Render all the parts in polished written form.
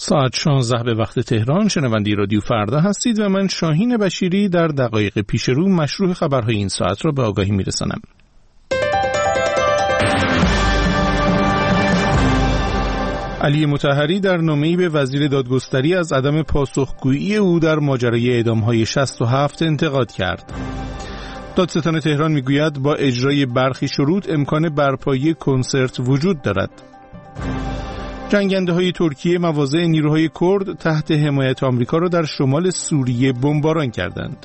ساعت 16 به وقت تهران. شنونده رادیو فردا هستید و من شاهین بشیری در دقایق پیش رو مشروع خبرهای این ساعت را به آگاهی میرسانم. علی مطهری در نامه‌ای به وزیر دادگستری از عدم پاسخگویی او در ماجرای اعدام‌های 67 انتقاد کرد. دادستان تهران میگوید با اجرای برخی شروط امکان برپایی کنسرت وجود دارد. جنگنده‌های ترکیه مواضع نیروهای کرد تحت حمایت آمریکا را در شمال سوریه بمباران کردند.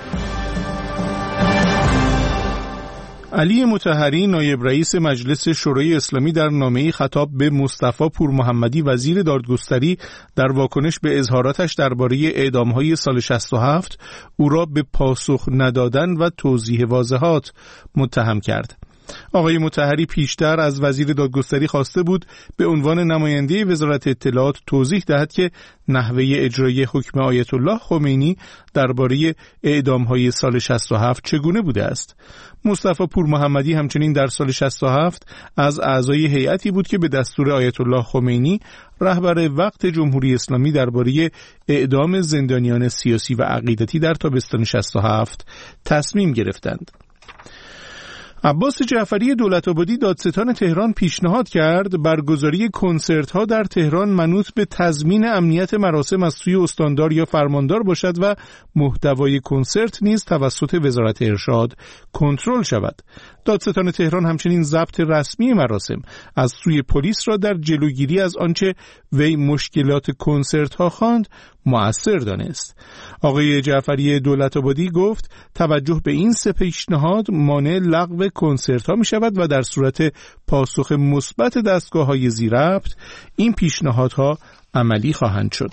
علی مطهری نایب رئیس مجلس شورای اسلامی در نامه‌ای خطاب به مصطفی پورمحمدی وزیر دادگستری در واکنش به اظهاراتش درباره اعدام‌های سال 67 او را به پاسخ ندادن و توضیح واضحات متهم کرد. آقای مطهری پیشتر از وزیر دادگستری خواسته بود به عنوان نماینده وزارت اطلاعات توضیح دهد که نحوه اجرای حکم آیت الله خمینی درباره اعدام‌های سال 67 چگونه بوده است. مصطفی پورمحمدی همچنین در سال 67 از اعضای هیئتی بود که به دستور آیت الله خمینی رهبر وقت جمهوری اسلامی درباره اعدام زندانیان سیاسی و عقیدتی در تابستان 67 تصمیم گرفتند. عباس جعفری دولت‌آبادی دادستان تهران پیشنهاد کرد برگزاری کنسرت‌ها در تهران منوط به تضمین امنیت مراسم از سوی استاندار یا فرماندار باشد و محتوای کنسرت نیز توسط وزارت ارشاد کنترل شود. دادستان تهران همچنین ضبط رسمی مراسم از سوی پلیس را در جلوگیری از آنچه وی مشکلات کنسرت‌ها خواند مؤثر دانست. آقای جعفری دولت‌آبادی گفت توجه به این سه پیشنهاد مانع لغو کنسرت‌ها می‌شود و در صورت پاسخ مثبت دستگاه‌های ذی‌ربط این پیشنهادها عملی خواهند شد.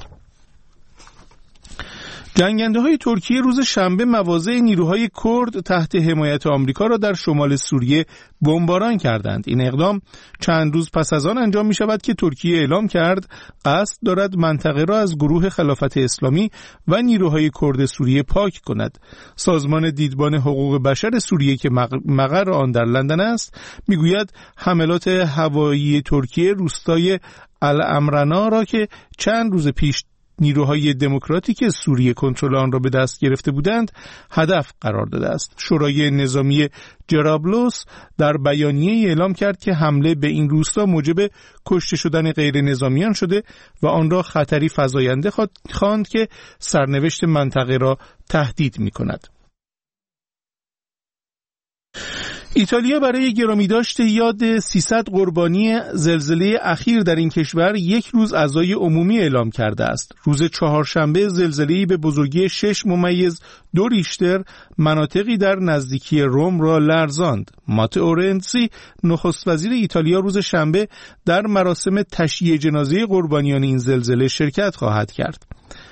جنگنده‌های ترکیه روز شنبه مواضع نیروهای کرد تحت حمایت آمریکا را در شمال سوریه بمباران کردند. این اقدام چند روز پس از آن انجام می شود که ترکیه اعلام کرد قصد دارد منطقه را از گروه خلافت اسلامی و نیروهای کرد سوریه پاک کند. سازمان دیدبان حقوق بشر سوریه که مقر آن در لندن است میگوید حملات هوایی ترکیه روستای الامرنا را که چند روز پیش نیروهای دموکراتیک سوریه کنترل آن را به دست گرفته بودند هدف قرار داده است. شورای نظامی جرابلس در بیانیه اعلام کرد که حمله به این روستا موجب کشته شدن غیر نظامیان شده و آن را خطری فزاینده خواند که سرنوشت منطقه را تهدید می کند. ایتالیا برای گرامیداشت یاد 300 قربانی زلزله اخیر در این کشور یک روز عزای عمومی اعلام کرده است. روز چهارشنبه زلزله‌ای به بزرگی 6.2 ریشتر مناطقی در نزدیکی روم را لرزاند. ماتئو رنزی نخست وزیر ایتالیا روز شنبه در مراسم تشییع جنازه قربانیان این زلزله شرکت خواهد کرد.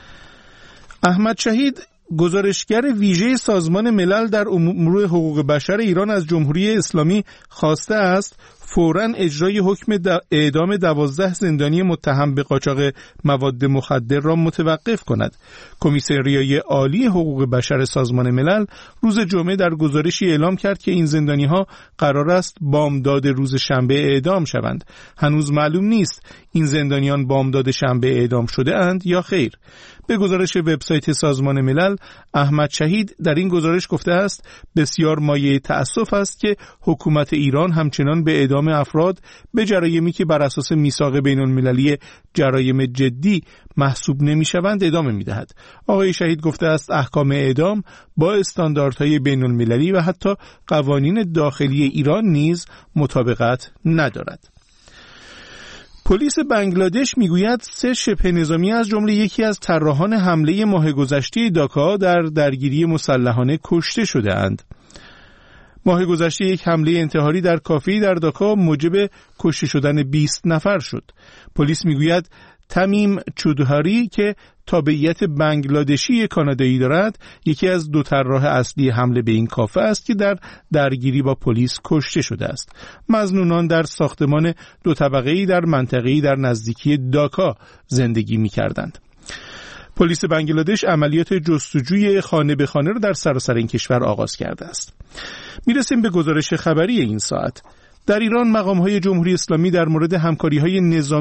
احمد شهید گزارشگر ویژه سازمان ملل در امور حقوق بشر ایران از جمهوری اسلامی خواسته است فوراً اجرای حکم اعدام 12 زندانی متهم به قاچاق مواد مخدر را متوقف کند. کمیسریای عالی حقوق بشر سازمان ملل روز جمعه در گزارشی اعلام کرد که این زندانی‌ها قرار است بامداد روز شنبه اعدام شوند. هنوز معلوم نیست این زندانیان بامداد شنبه اعدام شده اند یا خیر. به گزارش وبسایت سازمان ملل، احمد شهید در این گزارش گفته است بسیار مایه تأسف است که حکومت ایران همچنان به اعدام افراد به جرایمی که بر اساس میثاق بین‌المللی جرایم جدی محسوب نمی‌شوند ادامه می‌دهد. آقای شهید گفته است احکام اعدام با استانداردهای بین‌المللی و حتی قوانین داخلی ایران نیز مطابقت ندارد. پلیس بنگلادش میگوید 3 شبه نظامی از جمله یکی از طراحان حمله ماه گذشته داکا در درگیری مسلحانه کشته شده اند. ماه گذشته یک حمله انتحاری در کافه‌ای در داکا موجب کشته شدن 20 نفر شد. پلیس میگوید تمیم چودهاری که تابعیت بنگلادشی کانادایی دارد یکی از 2 طراح اصلی حمله به این کافه است که در درگیری با پلیس کشته شده است. مظنونان در ساختمان 2 طبقه‌ای در منطقه‌ای در نزدیکی داکا زندگی می‌کردند. پلیس بنگلادش عملیات جستجوی خانه به خانه را در سراسر این کشور آغاز کرده است. میرسیم به گزارش خبری این ساعت. در ایران مقام‌های جمهوری اسلامی در مورد همکاری‌های نظامی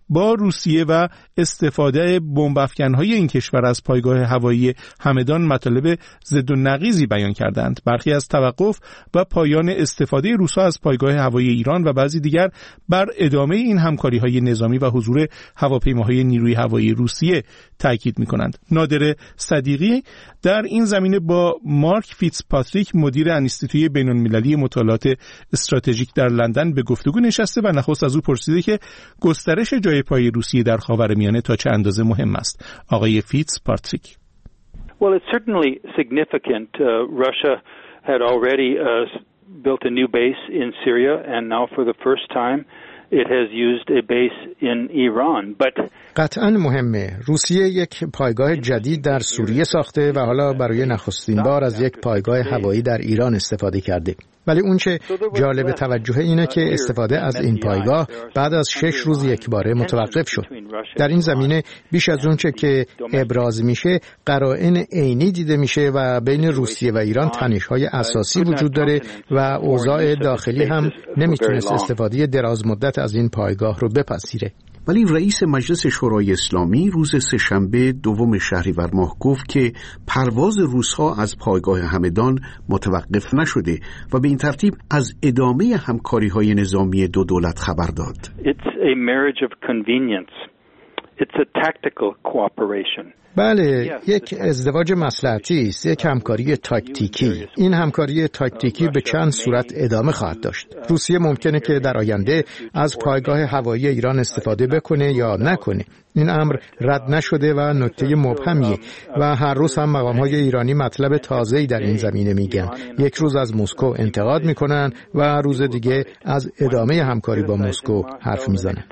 با روسیه و استفاده بمب افکن‌های این کشور از پایگاه هوایی همدان مطالب ضد و نقیضی بیان کردند. برخی از توقف و پایان استفاده روس‌ها از پایگاه هوایی ایران و بعضی دیگر بر ادامه این همکاری‌های نظامی و حضور هواپیماهای نیروی هوایی روسیه تاکید می‌کنند. نادر صدیقی در این زمینه با مارک فیتزپاتریک مدیر انستیتوی بین‌المللی مطالعات استراتژیک در لندن به گفتگو نشسته و نخست از او پرسیده که گسترش جای پای روسیه در خاورمیانه تا چه اندازه مهم است. آقای فیتزپاتریک: Well, it's certainly significant. Russia had already built a new base in Syria, and now for the first time it has used a base in Iran. But قطعاً مهمه. روسیه یک پایگاه جدید در سوریه ساخته و حالا برای نخستین بار از یک پایگاه هوایی در ایران استفاده کرده. ولی اون چه جالب توجه اینه که استفاده از این پایگاه بعد از 6 روز یکباره متوقف شد. در این زمینه بیش از اون چه که ابراز میشه قرائن عینی دیده میشه و بین روسیه و ایران تنش‌های اساسی وجود داره و اوضاع داخلی هم نمیتونست استفاده دراز مدت از این پایگاه رو بپذیره. ولی رئیس مجلس شورای اسلامی روز سه‌شنبه 2 شهریور ماه گفت که پرواز روس‌ها از پایگاه همدان متوقف نشده و به این ترتیب از ادامه همکاری‌های نظامی دو دولت خبر داد. It's a marriage of convenience. It's a tactical cooperation. بله، یک ازدواج مصلحتی است، یک همکاری تاکتیکی. این همکاری تاکتیکی به چند صورت ادامه خواهد داشت. روسیه ممکنه که در آینده از پایگاه هوایی ایران استفاده بکنه یا نکنه. این امر رد نشده و نکته مبهمیه و هر روز هم مقام‌های ایرانی مطلب تازه‌ای در این زمینه میگن. یک روز از مسکو انتقاد میکنن و روز دیگه از ادامه همکاری با مسکو حرف میزنن.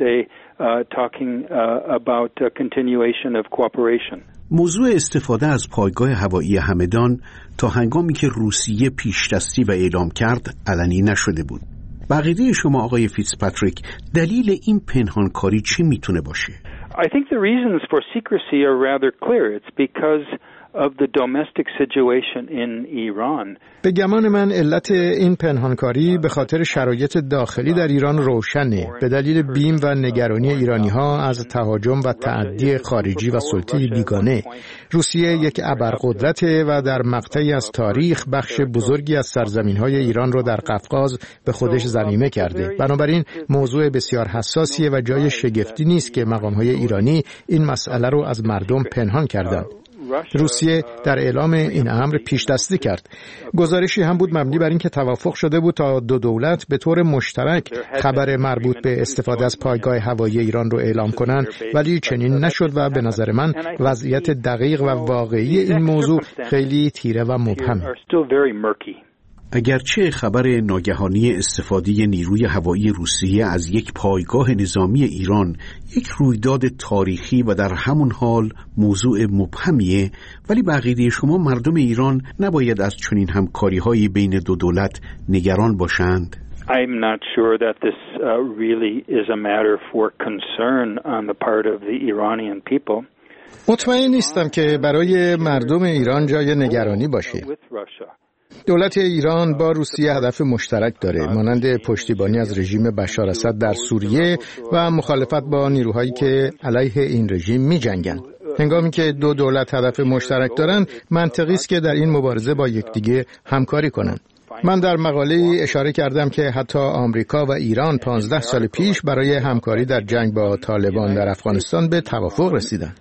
موضوع استفاده از پایگاه هوایی همدان تا هنگامی که روسیه پیشدستی و اعلام کرد علنی نشده بود. بقیده شما آقای فیتزپاتریک، دلیل این پنهانکاری چی میتونه باشه؟ I think the reasons for secrecy are rather clear. It's because of the domestic situation in Iran. به گمان من علت این پنهانکاری به خاطر شرایط داخلی در ایران روشنه، به دلیل بیم و نگرانی ایرانی‌ها از تهاجم و تعدی خارجی و سلطه بیگانه. روسیه یک ابرقدرته و در مقطعی از تاریخ بخش بزرگی از سرزمین‌های ایران رو در قفقاز به خودش ضمیمه کرده. بنابراین موضوع بسیار حساسیه و جای شگفتی نیست که مقام‌های ایرانی این مسئله رو از مردم پنهان کردند. روسیه در اعلام این امر پیش دستی کرد. گزارشی هم بود مبنی بر این که توافق شده بود تا دو دولت به طور مشترک خبر مربوط به استفاده از پایگاه هوایی ایران رو اعلام کنند، ولی چنین نشد و به نظر من وضعیت دقیق و واقعی این موضوع خیلی تیره و مبهمه. اگرچه خبر ناگهانی استفاده نیروی هوایی روسیه از یک پایگاه نظامی ایران یک رویداد تاریخی و در همون حال موضوع مبهمیه، ولی به عقیده شما مردم ایران نباید از چنین همکاری‌هایی بین دو دولت نگران باشند؟ I'm not sure that this really is a matter for concern on the part of the Iranian people. مطمئن نیستم که برای مردم ایران جای نگرانی باشه. دولت ایران با روسیه هدف مشترک داره، مانند پشتیبانی از رژیم بشار اسد در سوریه و مخالفت با نیروهایی که علیه این رژیم می‌جنگن. هنگامی که دو دولت هدف مشترک دارن، منطقی است که در این مبارزه با یکدیگه همکاری کنن. من در مقاله‌ای اشاره کردم که حتی آمریکا و ایران 15 سال پیش برای همکاری در جنگ با طالبان در افغانستان به توافق رسیدند.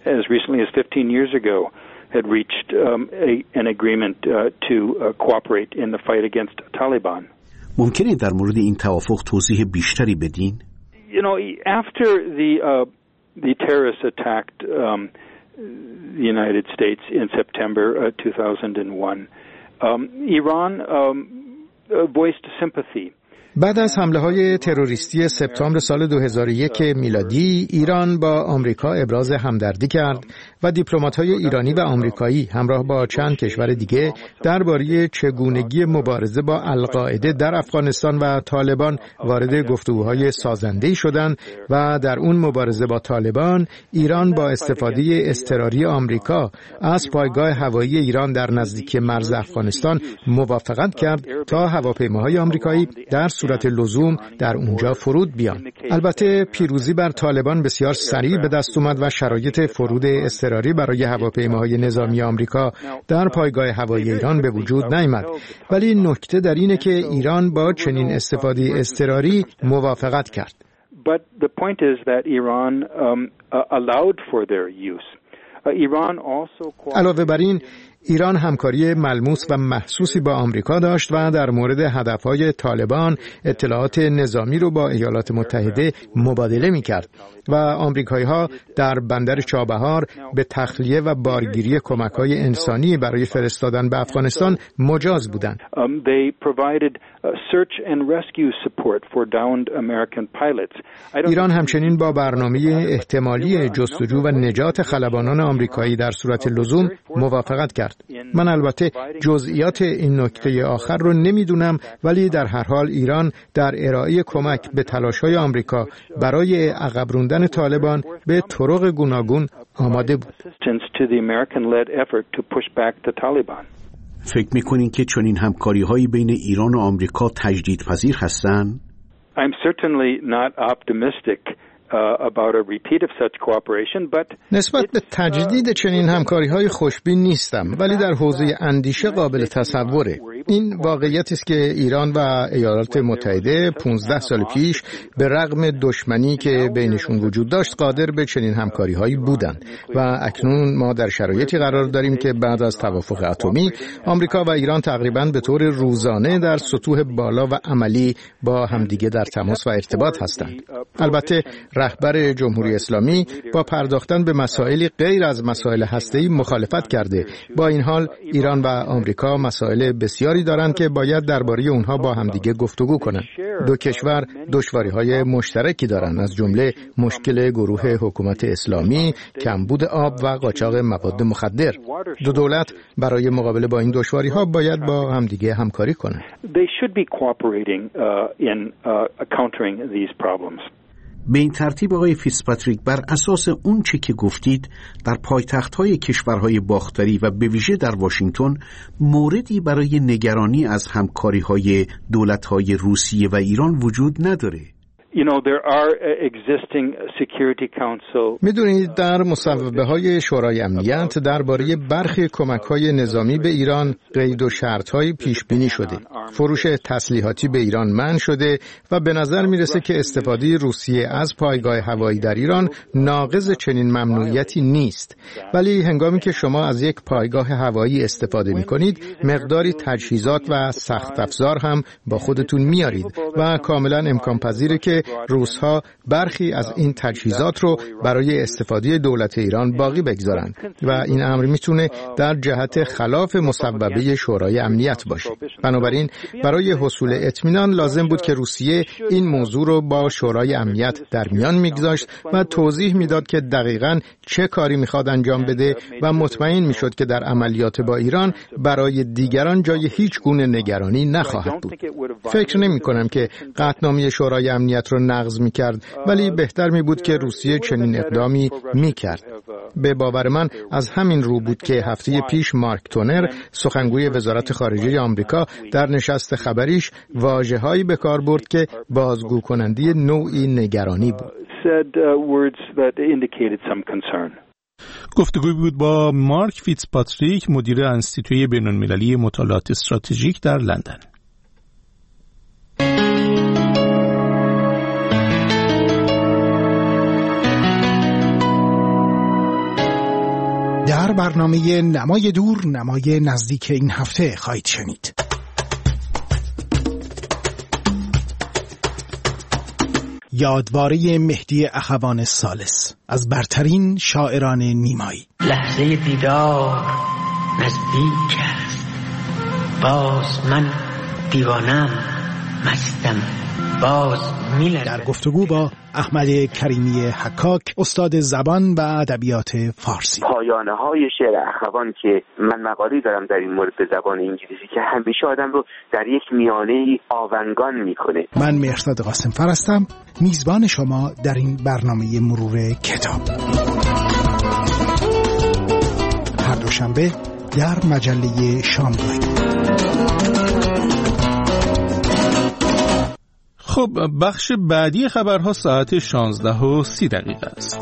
had reached an agreement to cooperate in the fight against Taliban. ممکنه در مورد این توافق توضیح بیشتری بدین؟ You know, after the terrorists attacked the United States in September 2001, Iran voiced sympathy. بعد از حمله‌های تروریستی سپتامبر سال 2001 میلادی، ایران با آمریکا ابراز همدردی کرد و دیپلمات‌های ایرانی و آمریکایی همراه با چند کشور دیگه درباره چگونگی مبارزه با القاعده در افغانستان و طالبان وارد گفتگوهای سازنده‌ای شدند و در اون مبارزه با طالبان ایران با استفاده اضطراری آمریکا از پایگاه هوایی ایران در نزدیکی مرز افغانستان موافقت کرد تا هواپیماهای آمریکایی در صورت لزوم در اونجا فرود بیان. البته پیروزی بر طالبان بسیار سریع به دست اومد و شرایط فرود اضطراری برای هواپیماهای نظامی آمریکا در پایگاه هوایی ایران به وجود نیامد. ولی نکته در اینه که ایران با چنین استفاده اضطراری موافقت کرد. But the point is that Iran allowed for their use. Iran also علاوه بر این ایران همکاری ملموس و محسوسی با آمریکا داشت و در مورد هدفهای طالبان اطلاعات نظامی رو با ایالات متحده مبادله می‌کرد و آمریکایی‌ها در بندر چابهار به تخلیه و بارگیری کمک‌های انسانی برای فرستادن به افغانستان مجاز بودند. ایران همچنین با برنامه احتمالی جستجو و نجات خلبانان آمریکایی در صورت لزوم موافقت کرد. من البته جزئیات این نکته آخر رو نمیدونم، ولی در هر حال ایران در ارائه کمک به تلاش‌های آمریکا برای عقب راندن طالبان به طرق گوناگون آماده بود. فکر می‌کنین که چنین همکاری‌هایی بین ایران و آمریکا تجدیدپذیر هستن؟ I'm certainly not optimistic about a repeat of such cooperation, but نسبت به تجدید چنین همکاری‌های خوشبین نیستم، ولی در حوزه اندیشه قابل تصوره. این واقعیتی است که ایران و ایالات متحده 15 سال پیش به رغم دشمنی که بینشون وجود داشت قادر به چنین همکاری‌هایی بودند و اکنون ما در شرایطی قرار داریم که بعد از توافق اتمی آمریکا و ایران تقریباً به طور روزانه در سطوح بالا و عملی با همدیگه در تماس و ارتباط هستند. البته رهبر جمهوری اسلامی با پرداختن به مسائلی غیر از مسائل هسته‌ای مخالفت کرده. با این حال ایران و آمریکا مسائل بسیاری دارند که باید درباره اونها با همدیگه گفتگو کنند. دو کشور دشواری‌های مشترکی دارند، از جمله مشکل گروه حکومت اسلامی، کمبود آب و قاچاق مواد مخدر. دو دولت برای مقابله با این دشواری‌ها باید با همدیگه همکاری کنند. به این ترتیب آقای فیتزپاتریک، بر اساس اون چه که گفتید در پایتخت‌های کشورهای باختری و به ویژه در واشنگتن موردی برای نگرانی از همکاری‌های دولت‌های روسیه و ایران وجود نداره. میدونید در مصوبه‌های شورای امنیت درباره برخی کمک‌های نظامی به ایران قید و شرط‌های پیش بینی شده. فروش تسلیحاتی به ایران منع شده و به نظر میرسه که استفاده روسیه از پایگاه هوایی در ایران ناقض چنین ممنوعیتی نیست. ولی هنگامی که شما از یک پایگاه هوایی استفاده می‌کنید، مقداری تجهیزات و سخت افزار هم با خودتون میارید و کاملا امکان پذیره که روس‌ها برخی از این تجهیزات رو برای استفاده دولت ایران باقی بگذارند و این امر میتونه در جهت خلاف مصوبه شورای امنیت باشه. بنابراین برای حصول اطمینان لازم بود که روسیه این موضوع رو با شورای امنیت در میان میگذاشت و توضیح میداد که دقیقاً چه کاری میخواد انجام بده و مطمئن میشد که در عملیات با ایران برای دیگران جای هیچ گونه نگرانی نخواهد بود. فکر نمی‌کنم که قطعنامه شورای امنیت رو نقض می‌کرد، ولی بهتر می‌بود که روسیه چنین اقدامی می‌کرد. به باور من از همین رو بود که هفته پیش مارک تونر، سخنگوی وزارت خارجه آمریکا، در نشست خبریش واژه‌هایی به کار برد که بازگو کننده نوعی نگرانی بود. گفتگوی بود با مارک فیتزپاتریک، مدیر انستیتوی بین‌المللی مطالعات استراتژیک در لندن. در برنامه نمای دور نمای نزدیک این هفته خواهید شنید. یادواره مهدی اخوان الثالث از برترین شاعران نیمایی. لحظه دیدار نزدیک است، باز من دیوانم، مستم، باز می‌لرزم. در گفتگو با احمد کریمی حکاک، استاد زبان و ادبیات فارسی. پایانه‌های شعر اخوان که من مقالی دارم در این مورد به زبان انگلیسی که همیشه آدم رو در یک میانه‌ای آونگان میکنه. من مهرداد قاسمفر هستم، میزبان شما در این برنامه مرور کتاب. هر دوشنبه در مجله شامگاه. خب بخش بعدی خبرها ساعت 16:30 است.